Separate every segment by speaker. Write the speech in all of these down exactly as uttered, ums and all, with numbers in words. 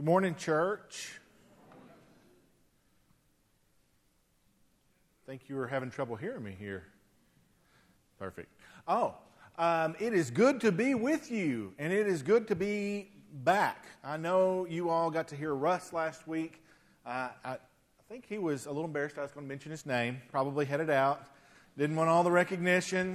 Speaker 1: Good morning, church. I think you were having trouble hearing me here. Perfect. Oh, um, it is good to be with you, and it is good to be back. I know you all got to hear Russ last week. Uh, I, I think he was a little embarrassed I was going to mention his name, probably headed out, didn't want all the recognition.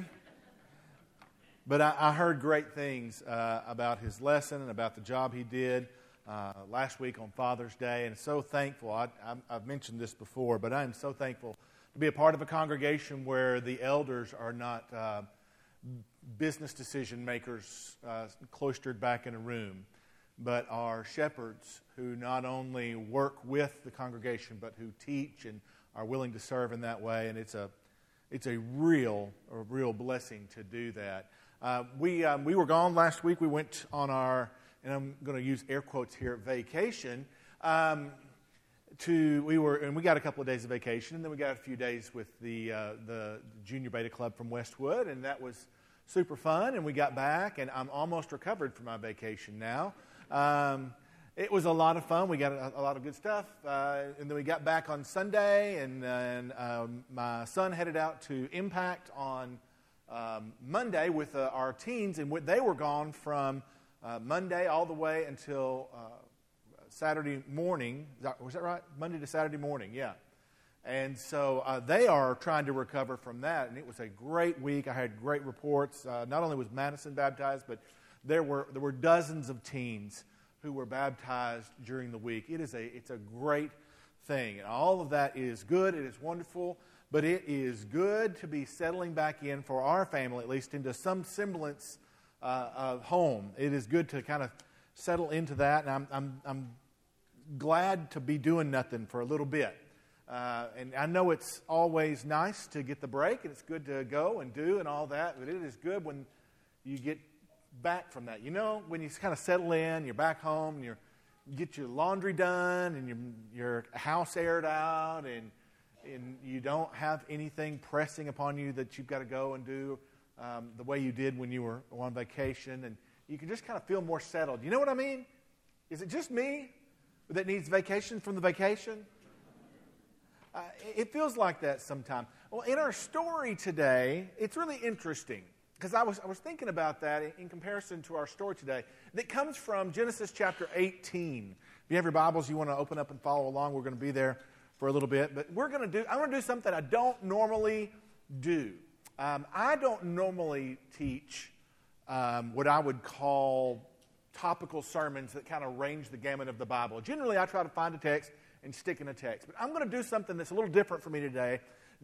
Speaker 1: But I, I heard great things uh, about his lesson and about the job he did uh, last week on Father's Day, and so thankful. I, I, I've mentioned this before, but I am so thankful to be a part of a congregation where the elders are not uh, business decision makers uh, cloistered back in a room, but are shepherds who not only work with the congregation, but who teach and are willing to serve in that way. And it's a it's a real a real blessing to do that. Uh, we um, we were gone last week. We went on our, and I'm going to use air quotes here, vacation. Um, to we were and we got a couple of days of vacation, and then we got a few days with the uh, the Junior Beta Club from Westwood, and that was super fun. And we got back, and I'm almost recovered from my vacation now. Um, it was a lot of fun. We got a, a lot of good stuff, uh, and then we got back on Sunday, and, and um, my son headed out to Impact on Um, Monday with uh, our teens, and they were gone from uh, Monday all the way until uh, Saturday morning. Is that, was that right? Monday to Saturday morning, yeah. And so uh, they are trying to recover from that, and it was a great week. I had great reports. Uh, not only was Madison baptized, but there were there were dozens of teens who were baptized during the week. It is a it's a great thing, and all of that is good. It is wonderful. But it is good to be settling back in, for our family at least, into some semblance uh, of home. It is good to kind of settle into that, and I'm I'm, I'm glad to be doing nothing for a little bit. Uh, and I know it's always nice to get the break, and it's good to go and do and all that, but it is good when you get back from that. You know, when you kind of settle in, you're back home, and you're, you get your laundry done, and your your house aired out, and and you don't have anything pressing upon you that you've got to go and do um, the way you did when you were on vacation, and you can just kind of feel more settled. You know what I mean? Is it just me that needs vacation from the vacation? Uh, it feels like that sometimes. Well, in our story today, it's really interesting, because I was I was thinking about that in, in comparison to our story today. That comes from Genesis chapter eighteen. If you have your Bibles, you want to open up and follow along, we're going to be there for a little bit, but we're going to do, I'm going to do something I don't normally do. Um, I don't normally teach um, what I would call topical sermons that kind of range the gamut of the Bible. Generally, I try to find a text and stick in a text, but I'm going to do something that's a little different for me today,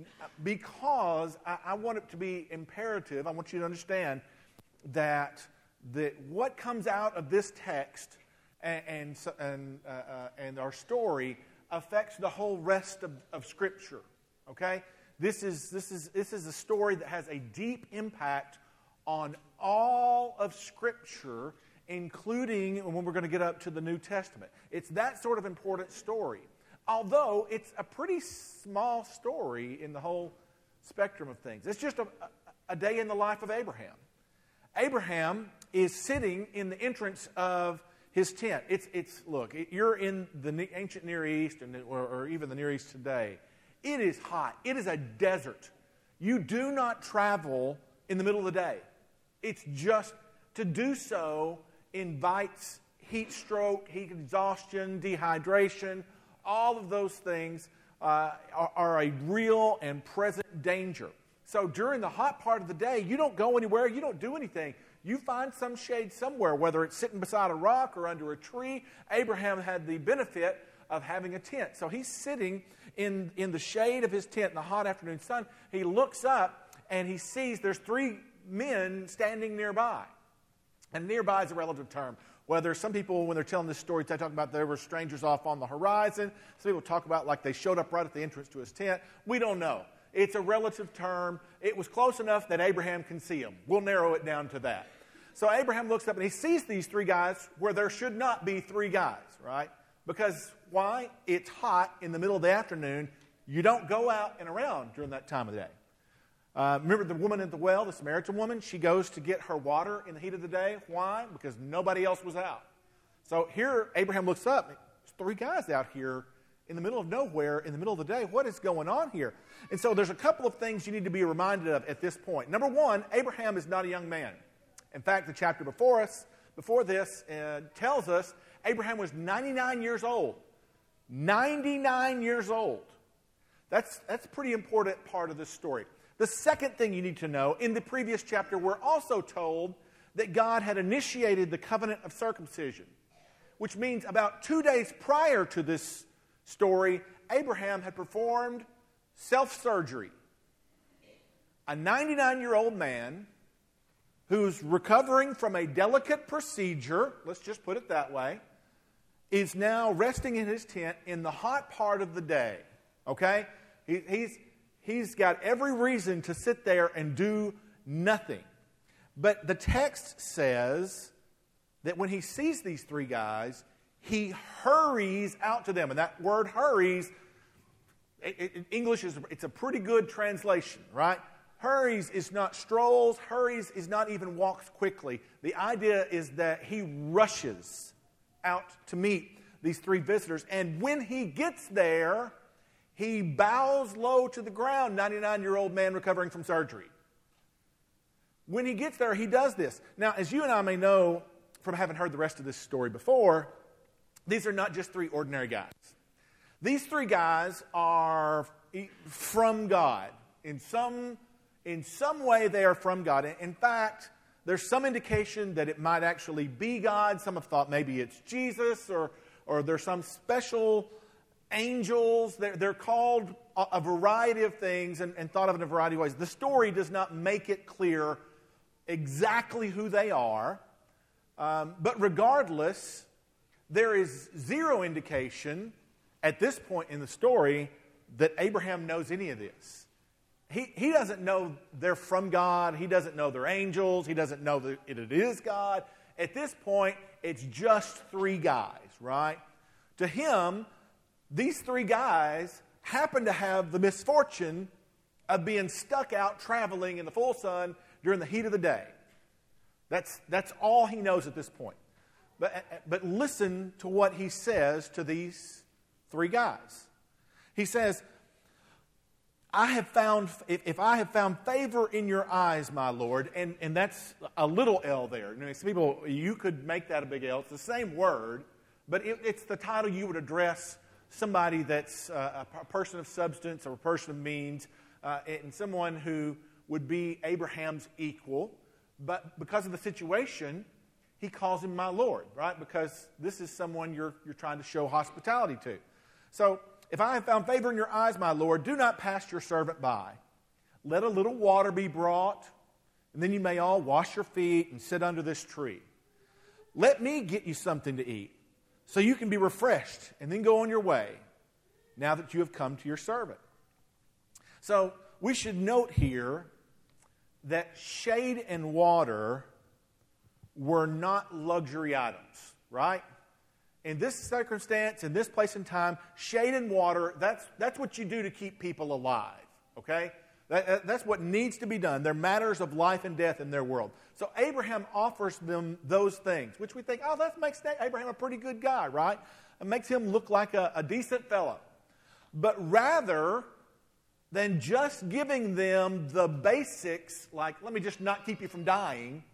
Speaker 1: because I, I want it to be imperative. I want you to understand that, that what comes out of this text and, and, and, uh, uh, and our story affects the whole rest of, of Scripture, okay? This is, this, is, this is a story that has a deep impact on all of Scripture, including when we're going to get up to the New Testament. It's that sort of important story, although it's a pretty small story in the whole spectrum of things. It's just a, a day in the life of Abraham. Abraham is sitting in the entrance of his tent. It's, it's look, you're in the ancient Near East, and, or, or even the Near East today. It is hot. It is a desert. You do not travel in the middle of the day. It's just, to do so invites heat stroke, heat exhaustion, dehydration. All of those things uh, are, are a real and present danger. So during the hot part of the day, you don't go anywhere, you don't do anything. You find some shade somewhere, whether it's sitting beside a rock or under a tree. Abraham had the benefit of having a tent. So he's sitting in, in the shade of his tent in the hot afternoon sun. He looks up and he sees there's three men standing nearby. And nearby is a relative term. Whether some people, when they're telling this story, they talk about there were strangers off on the horizon. Some people talk about like they showed up right at the entrance to his tent. We don't know. It's a relative term. It was close enough that Abraham can see them. We'll narrow it down to that. So Abraham looks up and he sees these three guys where there should not be three guys, right? Because why? It's hot in the middle of the afternoon. You don't go out and around during that time of the day. Uh, remember the woman at the well, the Samaritan woman? She goes to get her water in the heat of the day. Why? Because nobody else was out. So here Abraham looks up. There's three guys out here in the middle of nowhere, in the middle of the day. What is going on here? And so there's a couple of things you need to be reminded of at this point. Number one, Abraham is not a young man. In fact, the chapter before us, before this, uh, tells us Abraham was ninety-nine years old. ninety-nine years old. That's, that's a pretty important part of this story. The second thing you need to know, in the previous chapter, we're also told that God had initiated the covenant of circumcision, which means about two days prior to this story, Abraham had performed self-surgery. A ninety-nine-year-old man who's recovering from a delicate procedure, let's just put it that way, is now resting in his tent in the hot part of the day. Okay? He, he's, he's got every reason to sit there and do nothing. But the text says that when he sees these three guys, he hurries out to them. And that word hurries, in English, is it's a pretty good translation, right? Hurries is not strolls. Hurries is not even walks quickly. The idea is that he rushes out to meet these three visitors. And when he gets there, he bows low to the ground, ninety-nine-year-old man recovering from surgery. When he gets there, he does this. Now, as you and I may know from having heard the rest of this story before, these are not just three ordinary guys. These three guys are from God. In some, in some way, they are from God. In fact, there's some indication that it might actually be God. Some have thought maybe it's Jesus, or, or there's some special angels. They're, they're called a, a variety of things and, and thought of in a variety of ways. The story does not make it clear exactly who they are. Um, but regardless, there is zero indication at this point in the story that Abraham knows any of this. He, he doesn't know they're from God. He doesn't know they're angels. He doesn't know that it is God. At this point, it's just three guys, right? To him, these three guys happen to have the misfortune of being stuck out traveling in the full sun during the heat of the day. That's, that's all he knows at this point. But, but listen to what he says to these three guys. He says, I have found, if, if I have found favor in your eyes, my Lord, and, and that's a little L there. You know, some people, you could make that a big L. It's the same word, but it, it's the title you would address somebody that's uh, a person of substance or a person of means, uh, and someone who would be Abraham's equal. But because of the situation, he calls him my Lord, right? Because this is someone you're, you're trying to show hospitality to. So, if I have found favor in your eyes, my Lord, do not pass your servant by. Let a little water be brought, and then you may all wash your feet and sit under this tree. Let me get you something to eat, so you can be refreshed, and then go on your way, now that you have come to your servant. So, we should note here that shade and water were not luxury items, right? In this circumstance, in this place and time, shade and water, that's, that's what you do to keep people alive, okay? That, that's what needs to be done. They're matters of life and death in their world. So Abraham offers them those things, which we think, oh, that makes Abraham a pretty good guy, right? It makes him look like a, a decent fellow. But rather than just giving them the basics, like, let me just not keep you from dying,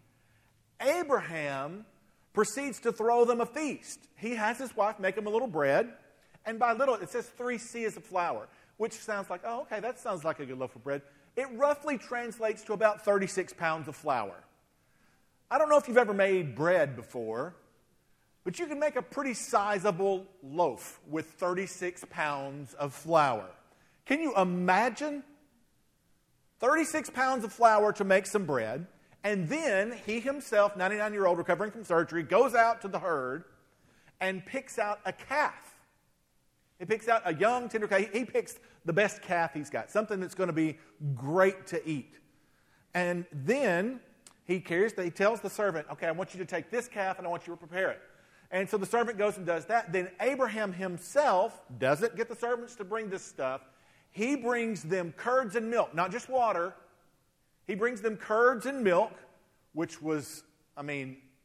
Speaker 1: Abraham proceeds to throw them a feast. He has his wife make him a little bread, and by little, it says three seahs of flour, which sounds like, oh, okay, that sounds like a good loaf of bread. It roughly translates to about thirty-six pounds of flour. I don't know if you've ever made bread before, but you can make a pretty sizable loaf with thirty-six pounds of flour. Can you imagine thirty-six pounds of flour to make some bread? And then he himself, ninety-nine-year-old, recovering from surgery, goes out to the herd and picks out a calf. He picks out a young, tender calf. He picks the best calf he's got, something that's going to be great to eat. And then he carries, the, he tells the servant, okay, I want you to take this calf and I want you to prepare it. And so the servant goes and does that. Then Abraham himself doesn't get the servants to bring this stuff. He brings them curds and milk, not just water. He brings them curds and milk, which was, I mean,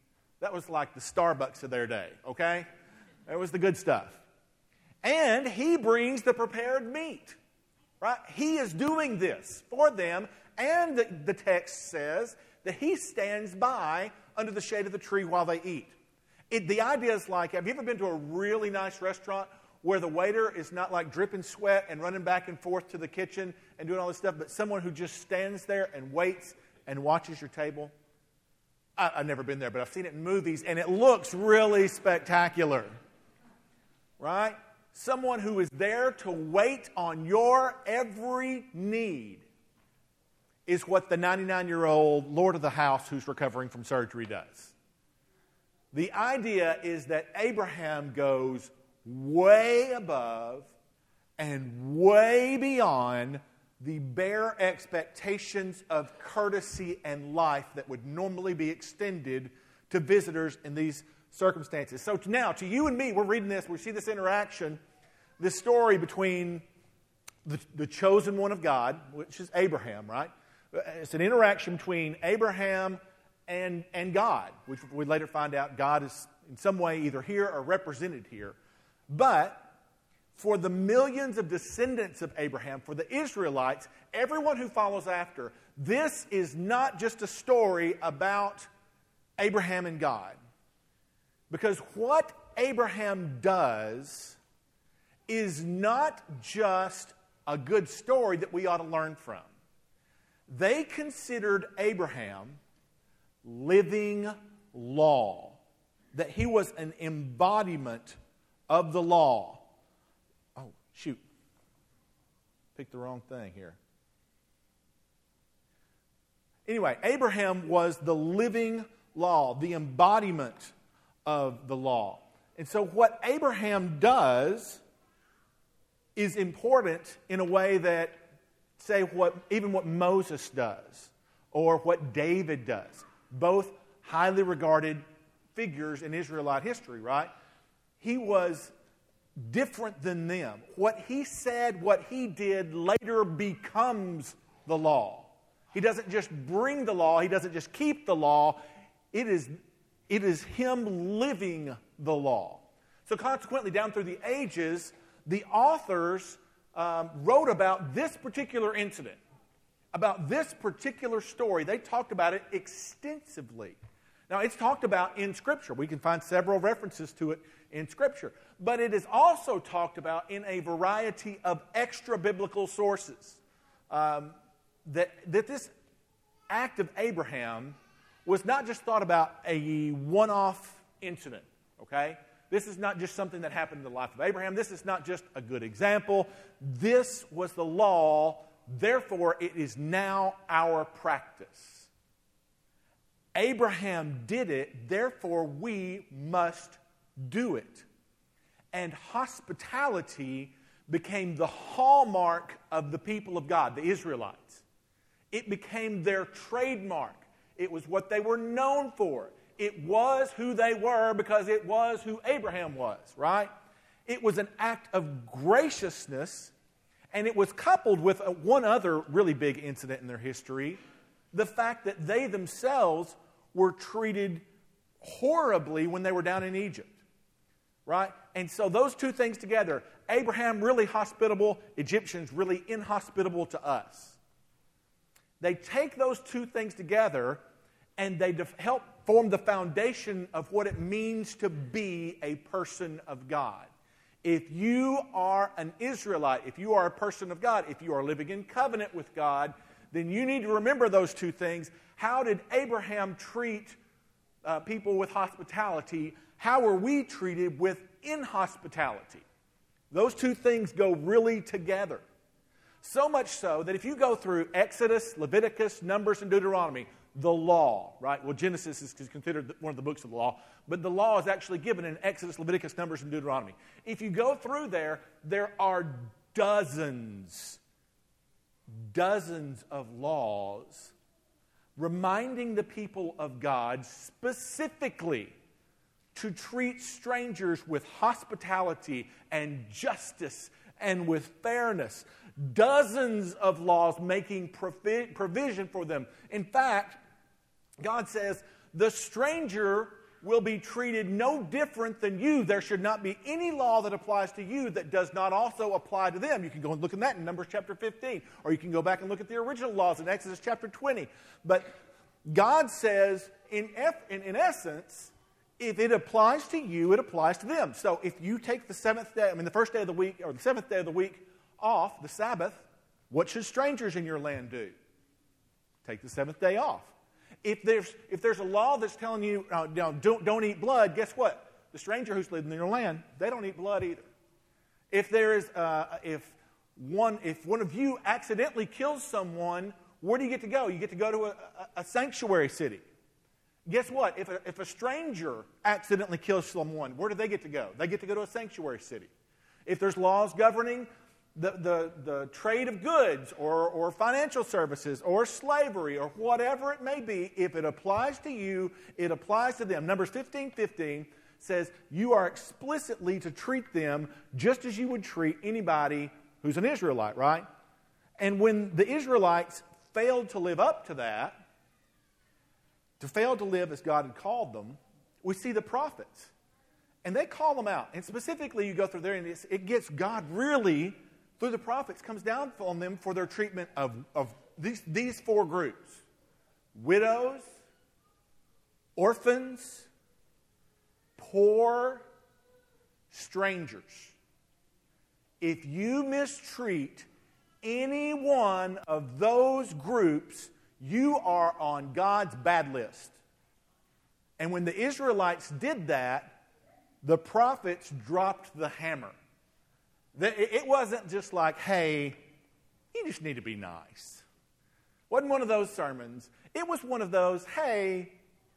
Speaker 1: That was like the Starbucks of their day, okay? That was the good stuff. And he brings the prepared meat, right? He is doing this for them, and the, the text says that he stands by under the shade of the tree while they eat. It, the idea is like, have you ever been to a really nice restaurant where the waiter is not like dripping sweat and running back and forth to the kitchen and doing all this stuff, but someone who just stands there and waits and watches your table? I, I've never been there, but I've seen it in movies, and it looks really spectacular, right? Someone who is there to wait on your every need is what the ninety-nine-year-old lord of the house who's recovering from surgery does. The idea is that Abraham goes way above and way beyond the bare expectations of courtesy and life that would normally be extended to visitors in these circumstances. So now, to you and me, we're reading this, we see this interaction, this story between the, the chosen one of God, which is Abraham, right? It's an interaction between Abraham and, and God, which we later find out God is in some way either here or represented here. But for the millions of descendants of Abraham, for the Israelites, everyone who follows after, this is not just a story about Abraham and God. Because what Abraham does is not just a good story that we ought to learn from. They considered Abraham living law, that he was an embodiment of the law. Oh, shoot. Picked the wrong thing here. Anyway, Abraham was the living law, the embodiment of the law. And so what Abraham does is important in a way that, say, what even what Moses does or what David does. Both highly regarded figures in Israelite history, right? He was different than them. What he said, what he did later becomes the law. He doesn't just bring the law, he doesn't just keep the law. It is, it is him living the law. So consequently, down through the ages, the authors um, wrote about this particular incident, about this particular story. They talked about it extensively. Now, it's talked about in Scripture. We can find several references to it in Scripture. But it is also talked about in a variety of extra-biblical sources. Um, that, that this act of Abraham was not just thought about a one-off incident, okay? This is not just something that happened in the life of Abraham. This is not just a good example. This was the law. Therefore, it is now our practice. Abraham did it, therefore we must do it. And hospitality became the hallmark of the people of God, the Israelites. It became their trademark. It was what they were known for. It was who they were because it was who Abraham was, right? It was an act of graciousness, and it was coupled with one other really big incident in their history, the fact that they themselves were treated horribly when they were down in Egypt, right? And so those two things together, Abraham really hospitable, Egyptians really inhospitable to us. They take those two things together and they def- help form the foundation of what it means to be a person of God. If you are an Israelite, if you are a person of God, if you are living in covenant with God, then you need to remember those two things. How did Abraham treat uh, people with hospitality? How were we treated with inhospitality? Those two things go really together. So much so that if you go through Exodus, Leviticus, Numbers, and Deuteronomy, the law, right? Well, Genesis is considered one of the books of the law, but the law is actually given in Exodus, Leviticus, Numbers, and Deuteronomy. If you go through there, there are dozens, dozens of laws reminding the people of God specifically to treat strangers with hospitality and justice and with fairness. Dozens of laws making provi- provision for them. In fact, God says, the stranger will be treated no different than you. There should not be any law that applies to you that does not also apply to them. You can go and look at that in Numbers chapter fifteen, or you can go back and look at the original laws in Exodus chapter twenty. But God says, in, in, in essence, if it applies to you, it applies to them. So if you take the seventh day, I mean the first day of the week, or the seventh day of the week off, the Sabbath, what should strangers in your land do? Take the seventh day off. If there's if there's a law that's telling you, uh, you know, don't don't eat blood, guess what? The stranger who's living in your land, they don't eat blood either. If there is uh, if one if one of you accidentally kills someone, where do you get to go? You get to go to a, a, a sanctuary city. Guess what? If a, if a stranger accidentally kills someone, where do they get to go? They get to go to a sanctuary city. If there's laws governing The, the, the trade of goods or, or financial services or slavery or whatever it may be, if it applies to you, it applies to them. Numbers fifteen fifteen says you are explicitly to treat them just as you would treat anybody who's an Israelite, right? And when the Israelites failed to live up to that, to fail to live as God had called them, we see the prophets. And they call them out. And specifically, you go through there and it gets God really, through the prophets, comes down on them for their treatment of, of these, these four groups. Widows, orphans, poor, strangers. If you mistreat any one of those groups, you are on God's bad list. And when the Israelites did that, the prophets dropped the hammer. It wasn't just like, hey, you just need to be nice. It wasn't one of those sermons. It was one of those, hey,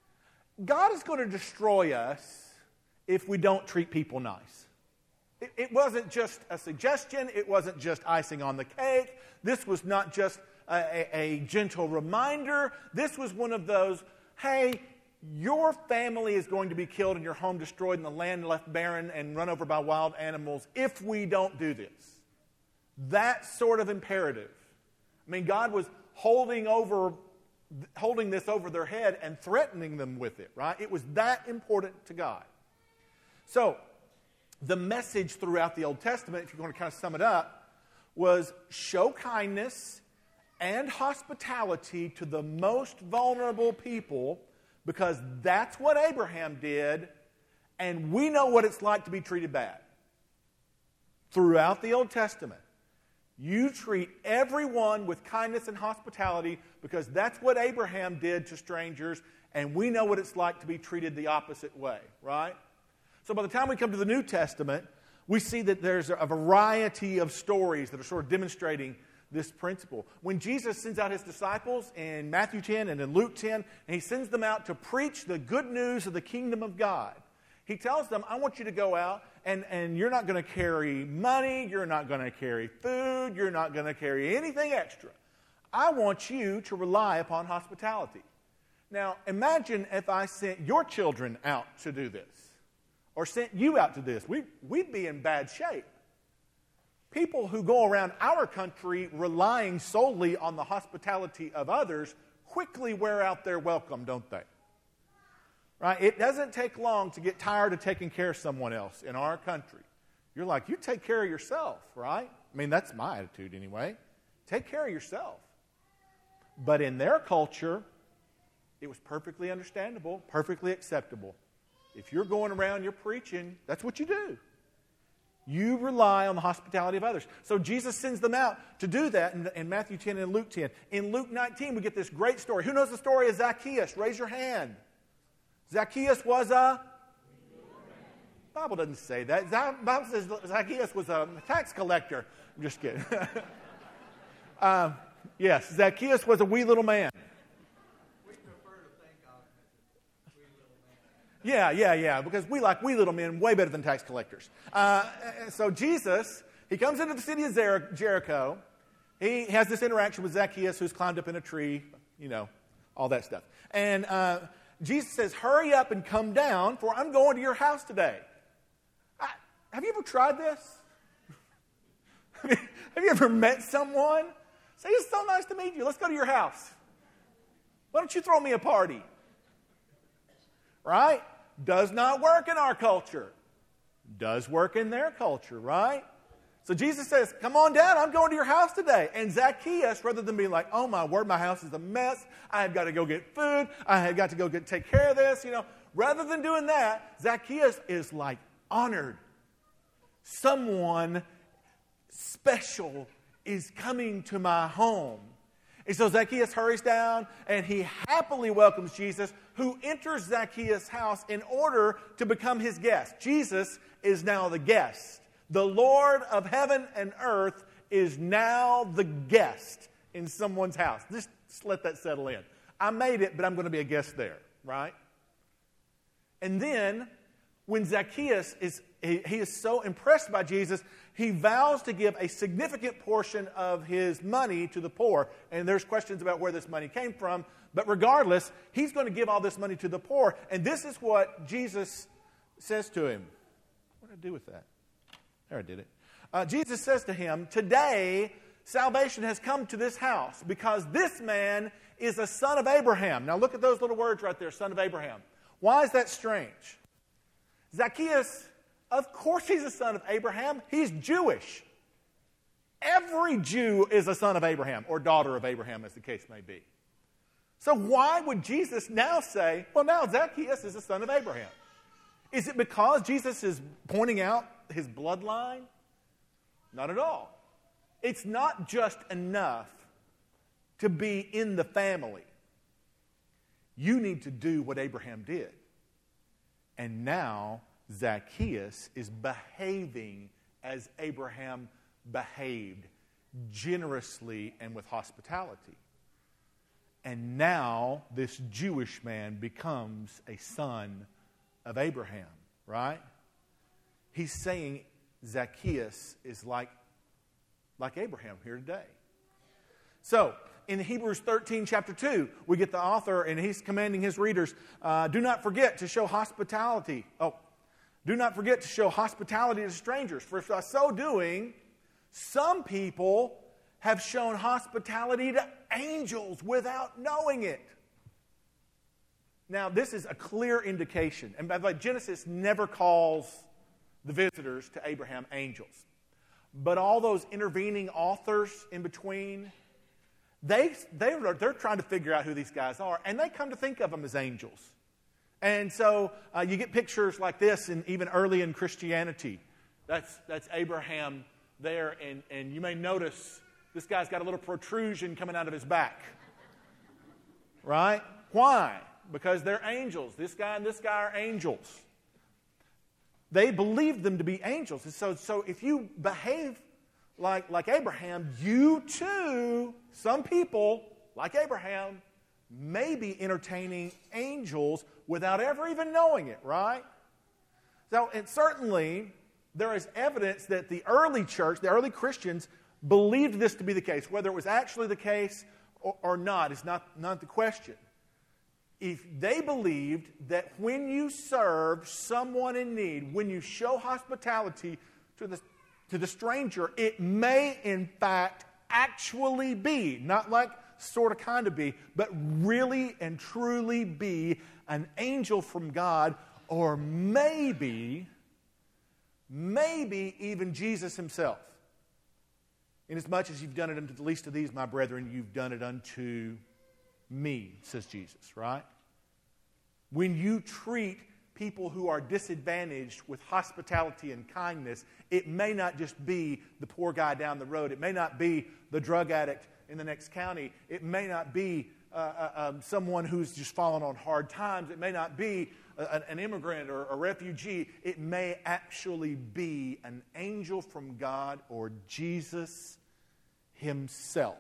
Speaker 1: God is going to destroy us if we don't treat people nice. It, it wasn't just a suggestion. It wasn't just icing on the cake. This was not just a, a, a gentle reminder. This was one of those, hey, your family is going to be killed and your home destroyed and the land left barren and run over by wild animals if we don't do this. That sort of imperative. I mean, God was holding over, holding this over their head and threatening them with it, right? It was that important to God. So, the message throughout the Old Testament, if you're going to kind of sum it up, was show kindness and hospitality to the most vulnerable people, because that's what Abraham did, and we know what it's like to be treated bad. Throughout the Old Testament, you treat everyone with kindness and hospitality because that's what Abraham did to strangers, and we know what it's like to be treated the opposite way, right? So by the time we come to the New Testament, we see that there's a variety of stories that are sort of demonstrating this principle. When Jesus sends out his disciples in Matthew ten and in Luke ten, and he sends them out to preach the good news of the kingdom of God, he tells them, I want you to go out and, and you're not going to carry money, you're not going to carry food, you're not going to carry anything extra. I want you to rely upon hospitality. Now, imagine if I sent your children out to do this, or sent you out to this. We, we'd be in bad shape. People who go around our country relying solely on the hospitality of others quickly wear out their welcome, don't they? Right? It doesn't take long to get tired of taking care of someone else in our country. You're like, you take care of yourself, right? I mean, that's my attitude anyway. Take care of yourself. But in their culture, it was perfectly understandable, perfectly acceptable. If you're going around, you're preaching, that's what you do. You rely on the hospitality of others. So Jesus sends them out to do that in, in Matthew ten and Luke ten. In Luke nineteen, we get this great story. Who knows the story of Zacchaeus? Raise your hand. Zacchaeus was a... The Bible doesn't say that. The Bible says Zacchaeus was a tax collector. I'm just kidding. um, yes, Zacchaeus was a wee little man. Yeah, yeah, yeah, because we like wee little men way better than tax collectors. Uh, so Jesus, he comes into the city of Jer- Jericho. He has this interaction with Zacchaeus, who's climbed up in a tree, you know, all that stuff. And uh, Jesus says, hurry up and come down, for I'm going to your house today. I, have you ever tried this? Have you ever met someone? Say, it's so nice to meet you. Let's go to your house. Why don't you throw me a party? Right? does not work in our culture. Does work in their culture, right? So Jesus says, come on down, I'm going to your house today. And Zacchaeus, rather than being like, oh my word, my house is a mess, I have got to go get food, I have got to go get take care of this, you know. Rather than doing that, Zacchaeus is like honored. Someone special is coming to my home. And so Zacchaeus hurries down and he happily welcomes Jesus, who enters Zacchaeus' house in order to become his guest. Jesus is now the guest. The Lord of heaven and earth is now the guest in someone's house. Just, just let that settle in. I made it, but I'm going to be a guest there, right? And then, when Zacchaeus is, he, he is so impressed by Jesus, he vows to give a significant portion of his money to the poor. And there's questions about where this money came from. But regardless, he's going to give all this money to the poor. And this is what Jesus says to him. What did I do with that? There, I did it. Uh, Jesus says to him, today salvation has come to this house because this man is a son of Abraham. Now look at those little words right there, son of Abraham. Why is that strange? Zacchaeus, of course he's a son of Abraham. He's Jewish. Every Jew is a son of Abraham or daughter of Abraham, as the case may be. So why would Jesus now say, well, now Zacchaeus is a son of Abraham? Is it because Jesus is pointing out his bloodline? Not at all. It's not just enough to be in the family. You need to do what Abraham did. And now Zacchaeus is behaving as Abraham behaved, generously and with hospitality. And now this Jewish man becomes a son of Abraham, right? He's saying Zacchaeus is like, like Abraham here today. So, in Hebrews thirteen, chapter two, we get the author, and he's commanding his readers, uh, do not forget to show hospitality. Oh, do not forget to show hospitality to strangers. For by so doing, some people have shown hospitality to angels without knowing it. Now, this is a clear indication. And by the way, Genesis never calls the visitors to Abraham angels. But all those intervening authors in between, they, they, they're trying to figure out who these guys are. And they come to think of them as angels. And so uh, you get pictures like this, and even early in Christianity. That's, that's Abraham there. And, and you may notice this guy's got a little protrusion coming out of his back. Right? Why? Because they're angels. This guy and this guy are angels. They believed them to be angels. And so, so if you behave like, like Abraham, you too, some people, like Abraham, may be entertaining angels without ever even knowing it, right? So, and certainly, there is evidence that the early church, the early Christians, believed this to be the case. Whether it was actually the case or, or not is not, not the question. If they believed that when you serve someone in need, when you show hospitality to the, to the stranger, it may in fact actually be, not like sort of kind of be, but really and truly be an angel from God, or maybe, maybe even Jesus himself. Inasmuch as you've done it unto the least of these, my brethren, you've done it unto me, says Jesus, right? When you treat people who are disadvantaged with hospitality and kindness, it may not just be the poor guy down the road. It may not be the drug addict in the next county. It may not be uh, uh, um, someone who's just fallen on hard times. It may not be a, an immigrant or a refugee. It may actually be an angel from God or Jesus himself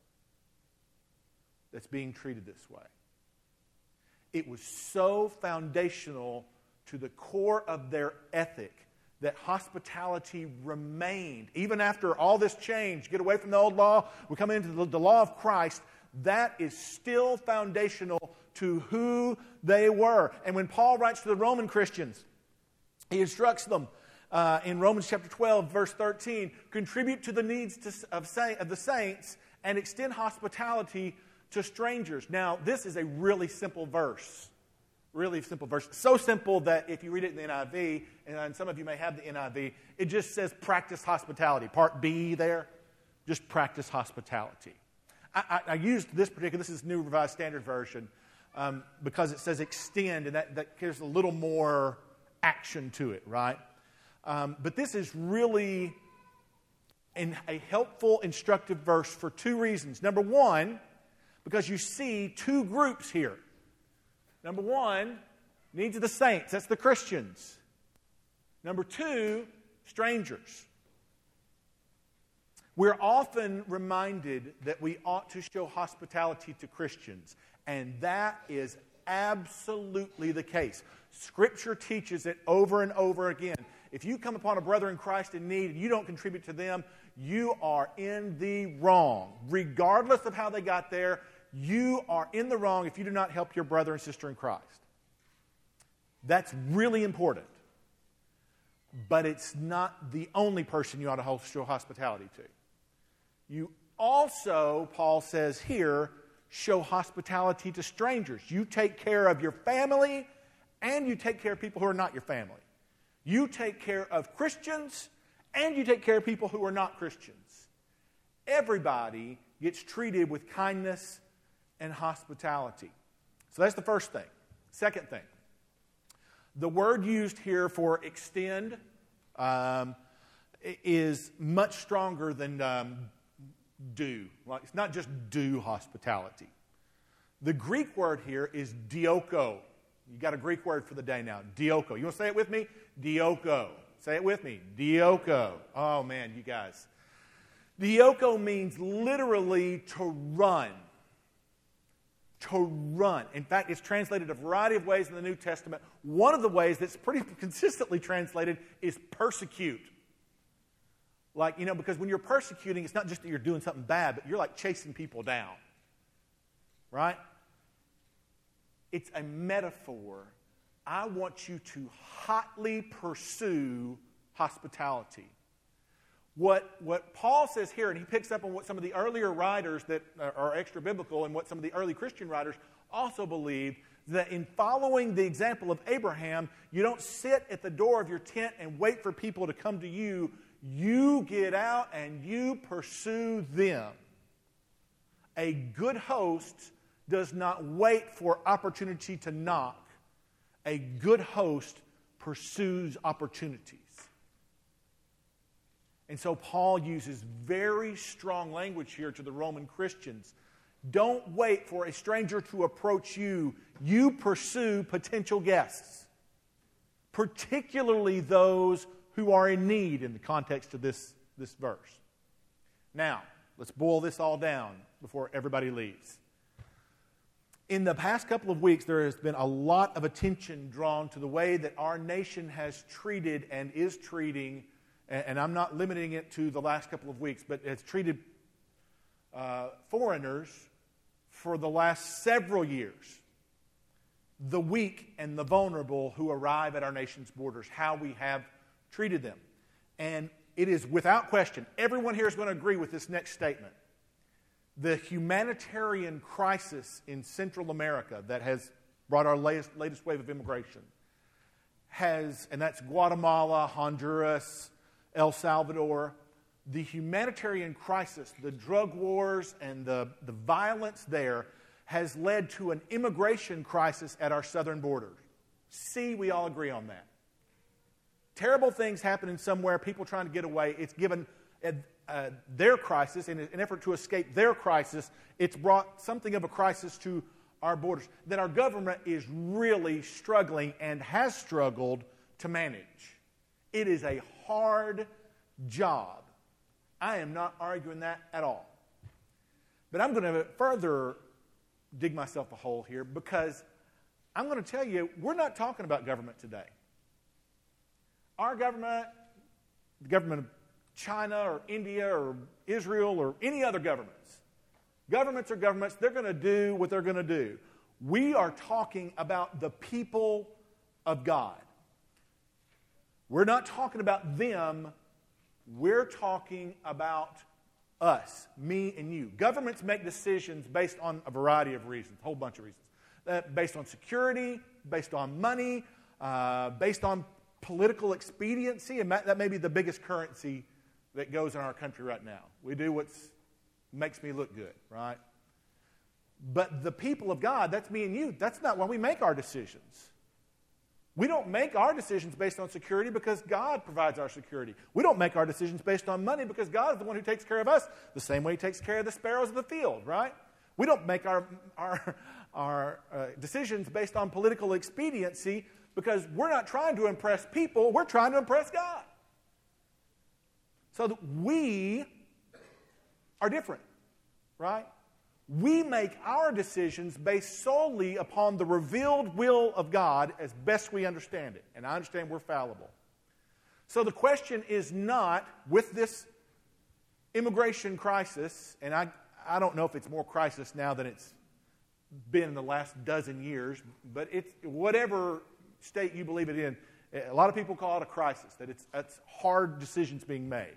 Speaker 1: that's being treated this way. It was so foundational to the core of their ethic that hospitality remained. Even after all this change, get away from the old law, we come into the, the law of Christ, that is still foundational to who they were. And when Paul writes to the Roman Christians, he instructs them uh, in Romans chapter twelve, verse thirteen, contribute to the needs to, of, saint, of the saints and extend hospitality to strangers. Now, this is a really simple verse. Really simple verse. So simple that if you read it in the N I V, and some of you may have the N I V, it just says practice hospitality. Part B there, just practice hospitality. I, I, I used this particular, this is New Revised Standard Version, um, because it says extend, and that, that gives a little more action to it, right? Um, but this is really in a helpful, instructive verse for two reasons. Number one, because you see two groups here. Number one, needs of the saints. That's the Christians. Number two, strangers. We're often reminded that we ought to show hospitality to Christians, and that is absolutely the case. Scripture teaches it over and over again. If you come upon a brother in Christ in need and you don't contribute to them, you are in the wrong. Regardless of how they got there, you are in the wrong if you do not help your brother and sister in Christ. That's really important. But it's not the only person you ought to show hospitality to. You also, Paul says here, show hospitality to strangers. You take care of your family and you take care of people who are not your family. You take care of Christians and you take care of people who are not Christians. Everybody gets treated with kindness and hospitality. So that's the first thing. Second thing, the word used here for extend um, is much stronger than um, do. Like, it's not just do hospitality. The Greek word here is dioko. You got a Greek word for the day now, dioko. You want to say it with me? Dioko. Say it with me. Dioko. Oh man, you guys. Dioko means literally to run. To run. In fact, it's translated a variety of ways in the New Testament. One of the ways that's pretty consistently translated is persecute. Like, you know, because when you're persecuting, it's not just that you're doing something bad, but you're like chasing people down. Right? It's a metaphor. I want you to hotly pursue hospitality. What, what Paul says here, and he picks up on what some of the earlier writers that are extra biblical and what some of the early Christian writers also believed, that in following the example of Abraham, you don't sit at the door of your tent and wait for people to come to you. You get out and you pursue them. A good host does not wait for opportunity to knock. A good host pursues opportunities. And so Paul uses very strong language here to the Roman Christians. Don't wait for a stranger to approach you. You pursue potential guests, particularly those who are in need in the context of this, this verse. Now, let's boil this all down before everybody leaves. In the past couple of weeks, there has been a lot of attention drawn to the way that our nation has treated and is treating, and I'm not limiting it to the last couple of weeks, but it's treated uh, foreigners for the last several years. The weak and the vulnerable who arrive at our nation's borders, how we have treated them. And it is without question, everyone here is going to agree with this next statement. The humanitarian crisis in Central America that has brought our latest, latest wave of immigration has, and that's Guatemala, Honduras, El Salvador, the humanitarian crisis, the drug wars and the, the violence there has led to an immigration crisis at our southern borders. See, we all agree on that. Terrible things happening somewhere, people trying to get away. It's given uh, uh, their crisis, in an effort to escape their crisis, it's brought something of a crisis to our borders that our government is really struggling and has struggled to manage. It is a hard job. I am not arguing that at all. But I'm going to further dig myself a hole here because I'm going to tell you, we're not talking about government today. Our government, the government of China or India or Israel or any other governments, governments are governments, they're going to do what they're going to do. We are talking about the people of God. We're not talking about them, we're talking about us, me and you. Governments make decisions based on a variety of reasons, a whole bunch of reasons. Uh, based on security, based on money, uh, based on political expediency, and that, that may be the biggest currency that goes in our country right now. We do what makes me look good, right? But the people of God, that's me and you, that's not why we make our decisions. We don't make our decisions based on security because God provides our security. We don't make our decisions based on money because God is the one who takes care of us the same way He takes care of the sparrows of the field, right? We don't make our, our, our uh, decisions based on political expediency because we're not trying to impress people, we're trying to impress God. So that we are different, right? We make our decisions based solely upon the revealed will of God as best we understand it. And I understand we're fallible. So the question is not, with this immigration crisis, and I, I don't know if it's more crisis now than it's been in the last dozen years, but it's whatever state you believe it in, a lot of people call it a crisis, that it's, it's hard decisions being made.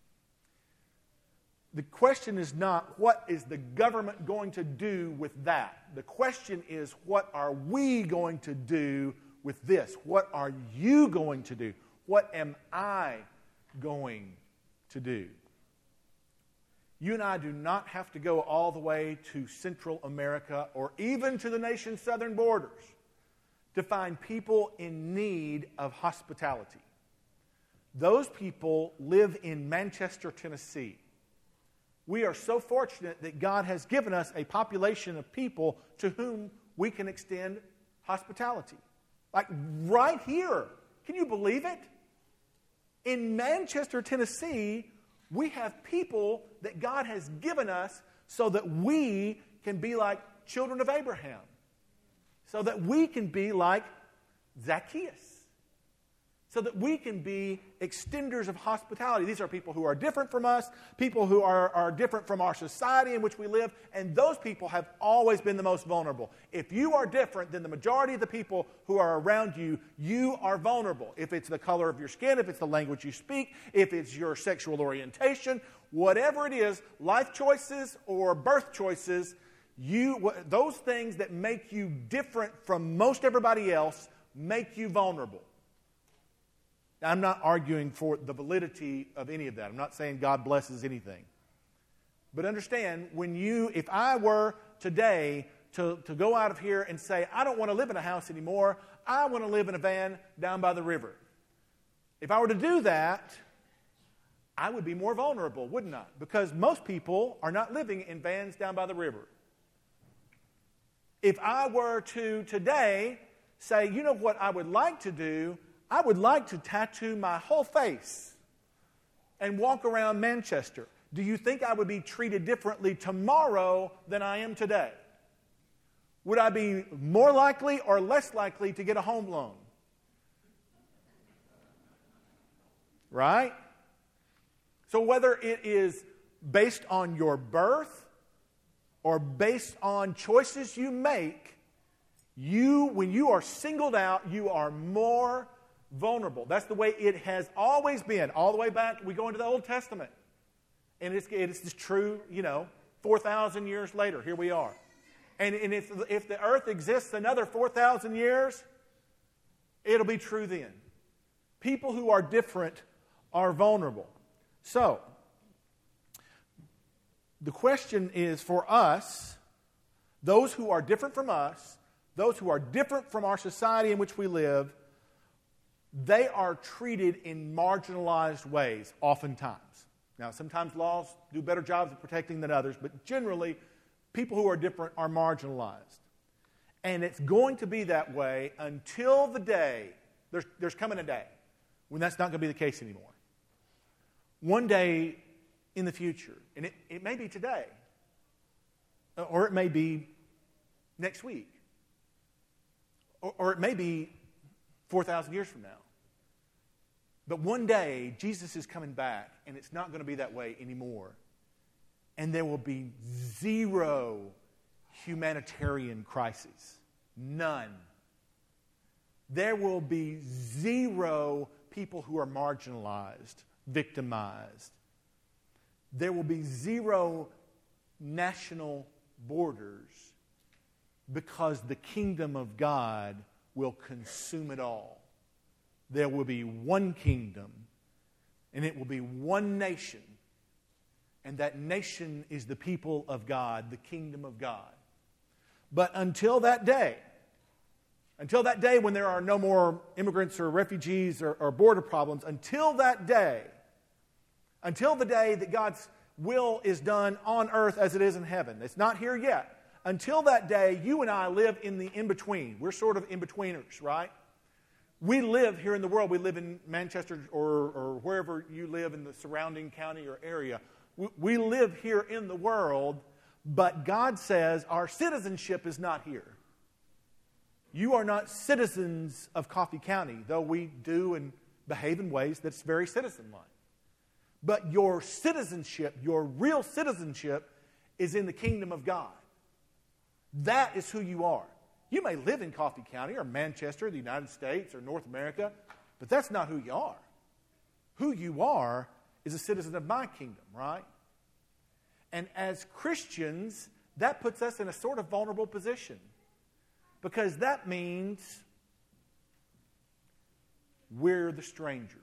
Speaker 1: The question is not, what is the government going to do with that? The question is, what are we going to do with this? What are you going to do? What am I going to do? You and I do not have to go all the way to Central America or even to the nation's southern borders to find people in need of hospitality. Those people live in Manchester, Tennessee. We are so fortunate that God has given us a population of people to whom we can extend hospitality. Like right here. Can you believe it? In Manchester, Tennessee, we have people that God has given us so that we can be like children of Abraham. So that we can be like Zacchaeus. So that we can be extenders of hospitality. These are people who are different from us, people who are, are different from our society in which we live, and those people have always been the most vulnerable. If you are different than the majority of the people who are around you, you are vulnerable. If it's the color of your skin, if it's the language you speak, if it's your sexual orientation, whatever it is, life choices or birth choices, you those things that make you different from most everybody else make you vulnerable. I'm not arguing for the validity of any of that. I'm not saying God blesses anything. But understand, when you, if I were today to, to go out of here and say, I don't want to live in a house anymore, I want to live in a van down by the river. If I were to do that, I would be more vulnerable, wouldn't I? Because most people are not living in vans down by the river. If I were to today say, you know what I would like to do, I would like to tattoo my whole face and walk around Manchester. Do you think I would be treated differently tomorrow than I am today? Would I be more likely or less likely to get a home loan? Right? So whether it is based on your birth or based on choices you make, you, when you are singled out, you are more vulnerable. That's the way it has always been, all the way back. We go into the Old Testament. And it's, it's true, you know, four thousand years later, here we are. And, and if, if the earth exists another four thousand years, it'll be true then. People who are different are vulnerable. So, the question is for us, those who are different from us, those who are different from our society in which we live, they are treated in marginalized ways, oftentimes. Now, sometimes laws do better jobs of protecting than others, but generally, people who are different are marginalized. And it's going to be that way until the day, there's, there's coming a day, when that's not going to be the case anymore. One day in the future, and it, it may be today, or it may be next week, or, or it may be four thousand years from now. But one day, Jesus is coming back, and it's not going to be that way anymore. And there will be zero humanitarian crises. None. There will be zero people who are marginalized, victimized. There will be zero national borders because the kingdom of God will consume it all. There will be one kingdom, and it will be one nation. And that nation is the people of God, the kingdom of God. But until that day, until that day when there are no more immigrants or refugees or, or border problems, until that day, until the day that God's will is done on earth as it is in heaven. It's not here yet. Until that day, you and I live in the in-between. We're sort of in-betweeners, right? We live here in the world. We live in Manchester or, or wherever you live in the surrounding county or area. We, we live here in the world, but God says our citizenship is not here. You are not citizens of Coffee County, though we do and behave in ways that's very citizen-like. But your citizenship, your real citizenship, is in the kingdom of God. That is who you are. You may live in Coffee County or Manchester, the United States, or North America, but that's not who you are. Who you are is a citizen of my kingdom, right? And as Christians, that puts us in a sort of vulnerable position. Because that means we're the stranger.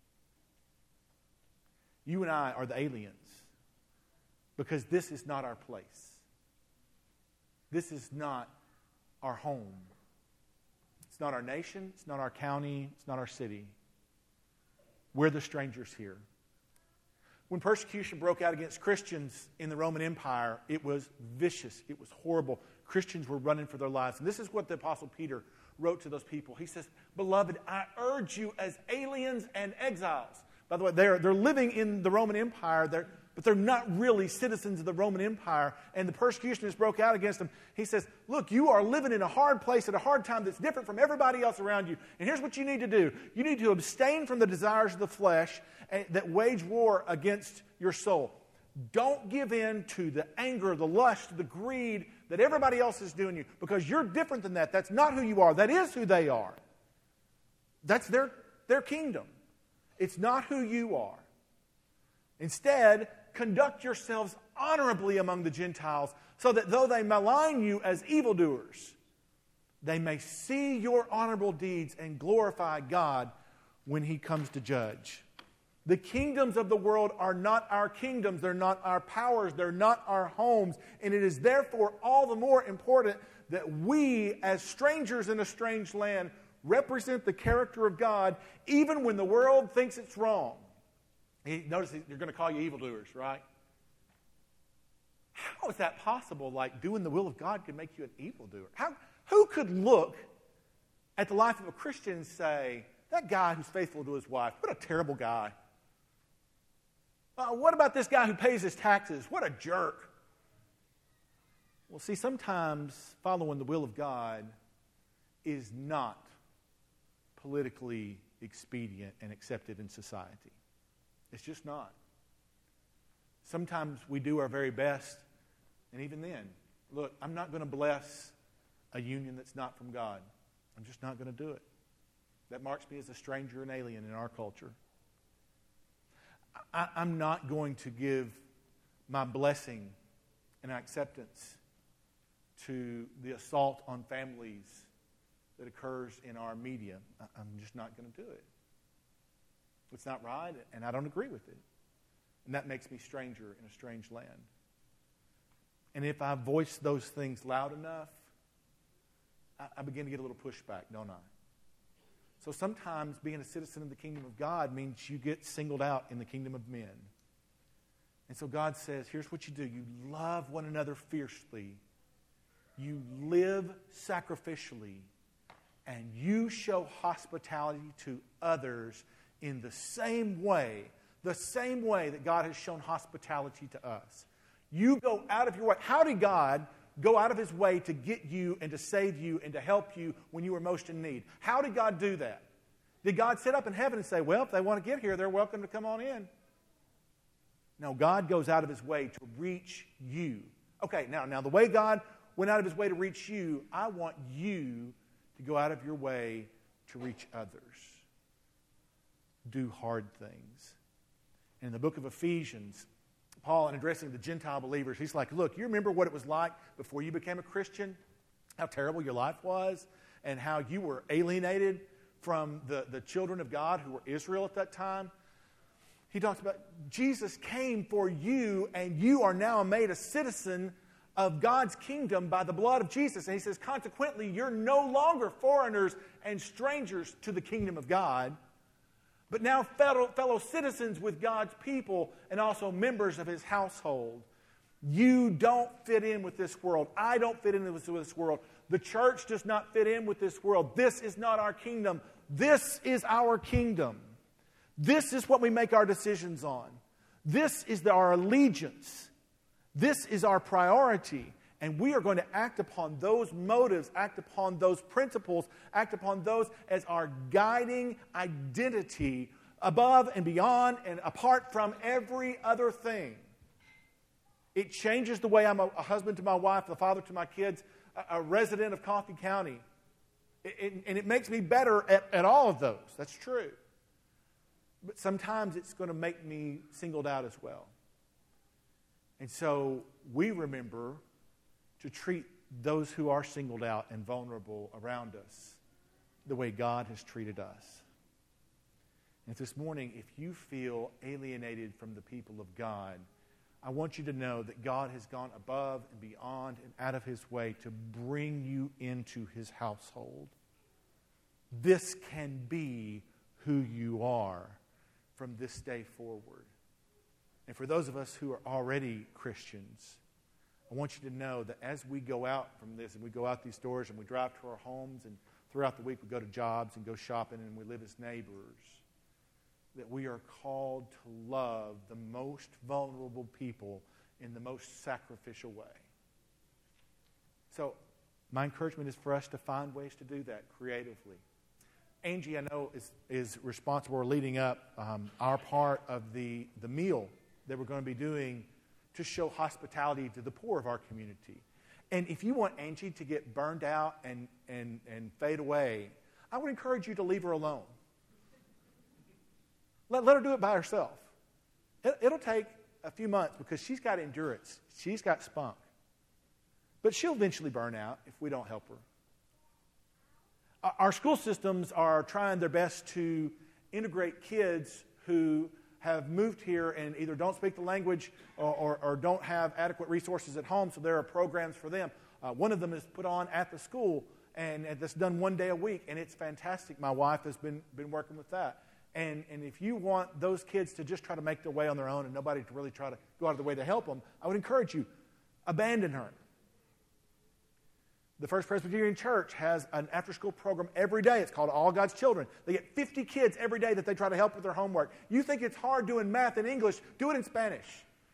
Speaker 1: You and I are the aliens. Because this is not our place. This is not our home. It's not our nation. It's not our county. It's not our city. We're the strangers here. When persecution broke out against Christians in the Roman Empire, it was vicious. It was horrible. Christians were running for their lives. And this is what the Apostle Peter wrote to those people. He says, "Beloved, I urge you as aliens and exiles." By the way, they're, they're living in the Roman Empire, they're, but they're not really citizens of the Roman Empire. And the persecution has broke out against them. He says, look, you are living in a hard place at a hard time that's different from everybody else around you. And here's what you need to do. You need to abstain from the desires of the flesh that wage war against your soul. Don't give in to the anger, the lust, the greed that everybody else is doing you, because you're different than that. That's not who you are. That is who they are. That's their, their kingdom. It's not who you are. Instead, conduct yourselves honorably among the Gentiles, so that though they malign you as evildoers, they may see your honorable deeds and glorify God when He comes to judge. The kingdoms of the world are not our kingdoms. They're not our powers. They're not our homes. And it is therefore all the more important that we, as strangers in a strange land, represent the character of God even when the world thinks it's wrong. Notice they're going to call you evildoers, right? How is that possible? Like doing the will of God could make you an evildoer. How, who could look at the life of a Christian and say, that guy who's faithful to his wife, what a terrible guy. Uh, what about this guy who pays his taxes? What a jerk. Well, see, sometimes following the will of God is not politically expedient and accepted in society. It's just not. Sometimes we do our very best, and even then, look, I'm not going to bless a union that's not from God. I'm just not going to do it. That marks me as a stranger and alien in our culture. I, I'm not going to give my blessing and acceptance to the assault on families that occurs in our media. I, I'm just not going to do it. It's not right, and I don't agree with it. And that makes me stranger in a strange land. And if I voice those things loud enough, I, I begin to get a little pushback, don't I? So sometimes being a citizen of the kingdom of God means you get singled out in the kingdom of men. And so God says, here's what you do. You love one another fiercely. You live sacrificially. And you show hospitality to others in the same way, the same way that God has shown hospitality to us. You go out of your way. How did God go out of His way to get you and to save you and to help you when you were most in need? How did God do that? Did God sit up in heaven and say, well, if they want to get here, they're welcome to come on in? No, God goes out of His way to reach you. Okay, now, now the way God went out of His way to reach you, I want you to go out of your way to reach others. Do hard things. In the book of Ephesians, Paul, in addressing the Gentile believers, he's like, look, you remember what it was like before you became a Christian? How terrible your life was? and how you were alienated from the, the children of God who were Israel at that time. He talks about Jesus came for you, and you are now made a citizen of God's kingdom by the blood of Jesus. And he says, consequently, you're no longer foreigners and strangers to the kingdom of God, but now fellow, fellow citizens with God's people and also members of his household. You don't fit in with this world. I don't fit in with this world. The church does not fit in with this world. This is not our kingdom. This is our kingdom. This is what we make our decisions on. This is the, our allegiance. This is our priority. And we are going to act upon those motives, act upon those principles, act upon those as our guiding identity above and beyond and apart from every other thing. It changes the way I'm a, a husband to my wife, a father to my kids, a, a resident of Coffee County. It, it, and it makes me better at, at all of those. That's true. But sometimes it's going to make me singled out as well. And so we remember to treat those who are singled out and vulnerable around us the way God has treated us. And this morning, if you feel alienated from the people of God, I want you to know that God has gone above and beyond and out of his way to bring you into his household. This can be who you are from this day forward. And for those of us who are already Christians, I want you to know that as we go out from this and we go out these doors and we drive to our homes and throughout the week we go to jobs and go shopping and we live as neighbors, that we are called to love the most vulnerable people in the most sacrificial way. So my encouragement is for us to find ways to do that creatively. Angie, I know, is, is responsible for leading up um, our part of the, the meal that we're going to be doing to show hospitality to the poor of our community. And if you want Angie to get burned out and, and, and fade away, I would encourage you to leave her alone. Let, let her do it by herself. It, it'll take a few months because she's got endurance. She's got spunk. But she'll eventually burn out if we don't help her. Our school systems are trying their best to integrate kids who have moved here and either don't speak the language or, or, or don't have adequate resources at home, so there are programs for them. Uh, one of them is put on at the school, and, and that's done one day a week, and it's fantastic. My wife has been, been working with that. And, and if you want those kids to just try to make their way on their own and nobody to really try to go out of their way to help them, I would encourage you, abandon her. The First Presbyterian Church has an after-school program every day. It's called All God's Children. They get fifty kids every day that they try to help with their homework. You think it's hard doing math and English, do it in Spanish.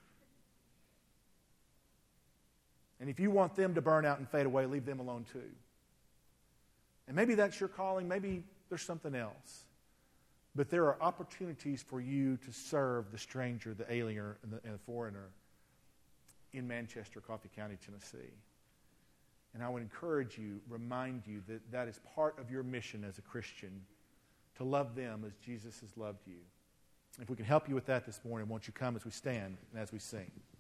Speaker 1: And if you want them to burn out and fade away, leave them alone too. And maybe that's your calling. Maybe there's something else. But there are opportunities for you to serve the stranger, the alien, and the, and the foreigner in Manchester, Coffee County, Tennessee. And I would encourage you, remind you that that is part of your mission as a Christian, to love them as Jesus has loved you. If we can help you with that this morning, won't you come as we stand and as we sing?